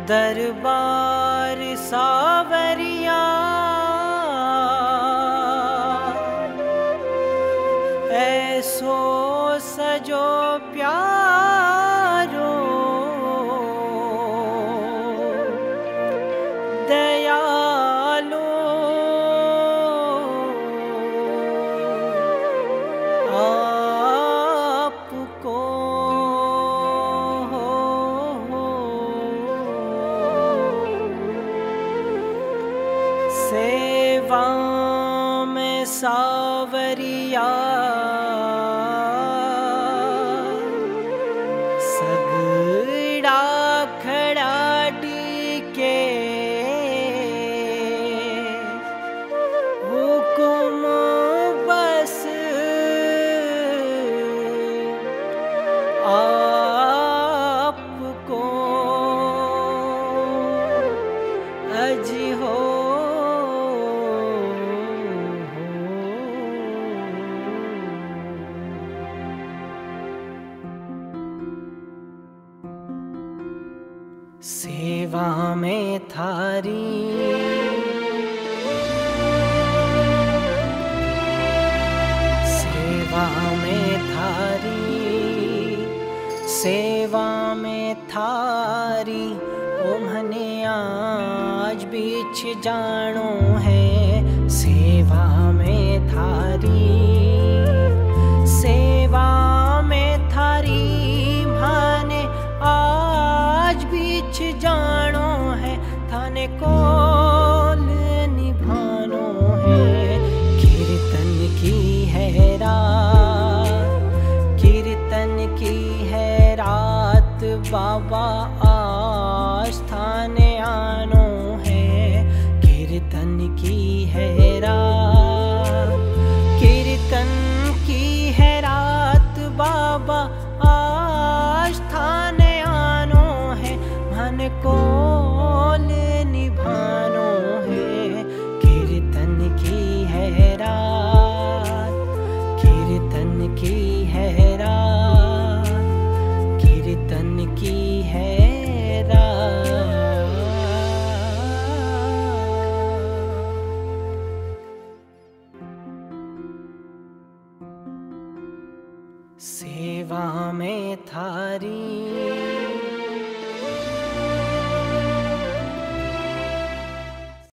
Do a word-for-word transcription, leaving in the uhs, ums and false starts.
दरबार सावरिया ऐसो सजो प्यारो दयालो आपको सेवा में सावरिया सगड़ा खड़ा टीके हुकुम बस आपको अज हो सेवा में थारी सेवा में थारी सेवा में थारी ओ मने आज बीच जानो है सेवा में थारी सेवा में थारी माने आज बीच जानो है थाने कोल निभानो है कीर्तन की है रात कीर्तन की है रात बाबा आज थाने आनो है कीर्तन की है रात कीर्तन की है रात बाबा आज थाने आनो है मन कोल निभानो है कीर्तन की है रात कीर्तन की है रात कीर्तन की है रात सेवा में थारी